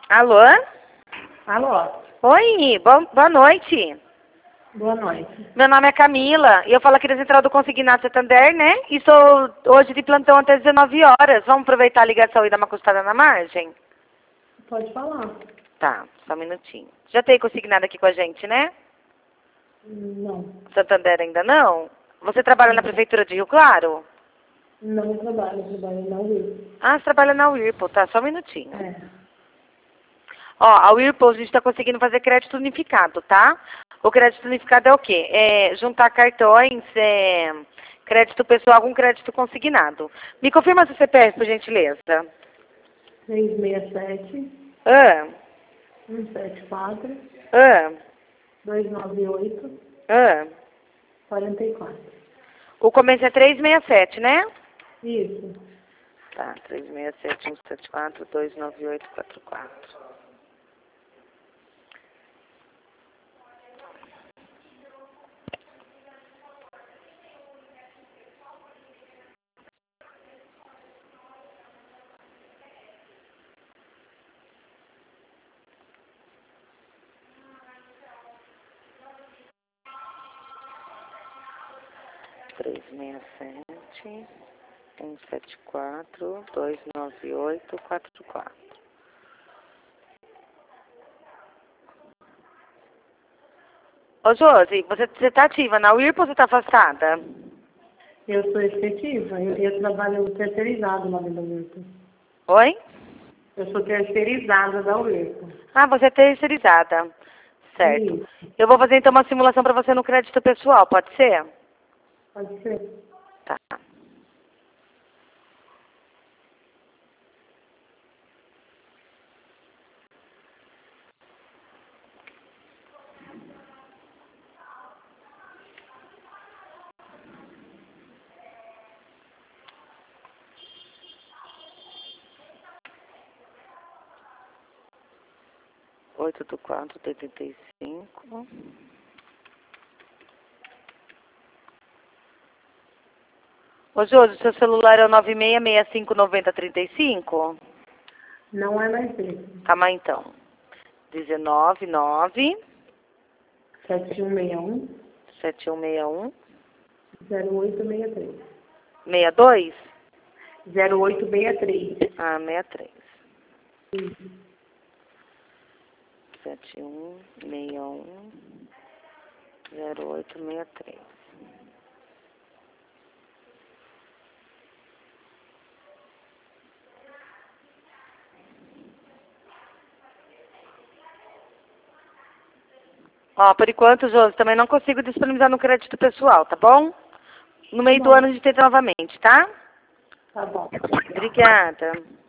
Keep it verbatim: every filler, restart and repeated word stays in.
Alô? Alô? Oi, bo boa noite. Boa noite. Meu nome é Camila e eu falo aqui da Central do Consignado Santander, né? E estou hoje de plantão até dezenove horas. Vamos aproveitar a ligação e dar uma costada na margem? Pode falar. Tá, só um minutinho. Já tem consignado aqui com a gente, né? Não. Santander ainda não? Você trabalha na Prefeitura de Rio Claro? Não trabalho, trabalho na U I R. Ah, você trabalha na Whirlpool, tá? Só um minutinho. É. Ó, a Whirlpool a gente está conseguindo fazer crédito unificado, tá? O crédito unificado é o quê? É juntar cartões, é, crédito pessoal com crédito consignado. Me confirma seu C P F, por gentileza. três seis sete, Ah, um sete quatro, ah, dois nove oito, ah. quatro quatro. O começo é três seis sete, né? Isso. Tá, três seis sete, um sete quatro, dois nove oito, quatro quatro. três seis sete, um sete quatro, dois nove oito, quatro quatro. Ô, Josi, você, você tá ativa na Whirlpool ou você tá afastada? Eu sou efetiva. Eu, eu trabalho terceirizado lá dentro da U I R. Oi? Eu sou terceirizada da U I R. Ah, você é terceirizada. Certo. Isso. Eu vou fazer então uma simulação para você no crédito pessoal, pode ser? Pode ser. Tá. oito do quatro, oitenta e cinco. Ô, Josi, seu celular é o nove seis seis cinco nove zero três cinco? Não é mais esse. Calma aí, então. dezenove, nove, sete um seis um, sete um seis um, zero oito seis três. sessenta e dois? zero oito seis três. Ah, sessenta e três. Isso. sete um seis um, zero oito seis três. Ó, por enquanto, Josi, também não consigo disponibilizar no crédito pessoal, tá bom? No meio do Bom, ano a gente tenta novamente, tá? tá bom. Obrigada.